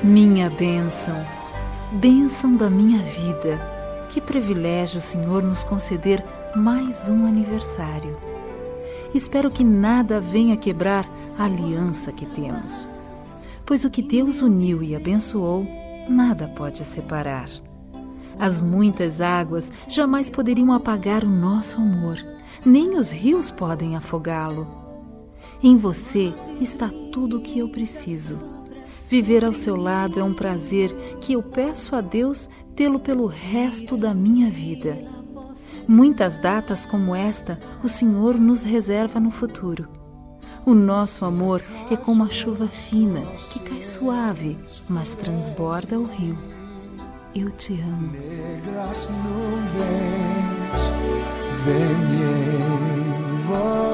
Minha bênção, bênção da minha vida. Que privilégio o Senhor nos conceder mais um aniversário. Espero que nada venha quebrar a aliança que temos, pois o que Deus uniu e abençoou, nada pode separar. As muitas águas jamais poderiam apagar o nosso amor, nem os rios podem afogá-lo. Em você está tudo o que eu preciso. Viver ao seu lado é um prazer que eu peço a Deus tê-lo pelo resto da minha vida. Muitas datas como esta o Senhor nos reserva no futuro. O nosso amor é como a chuva fina que cai suave, mas transborda o rio. Eu te amo. Negras nuvens, vem me envolver.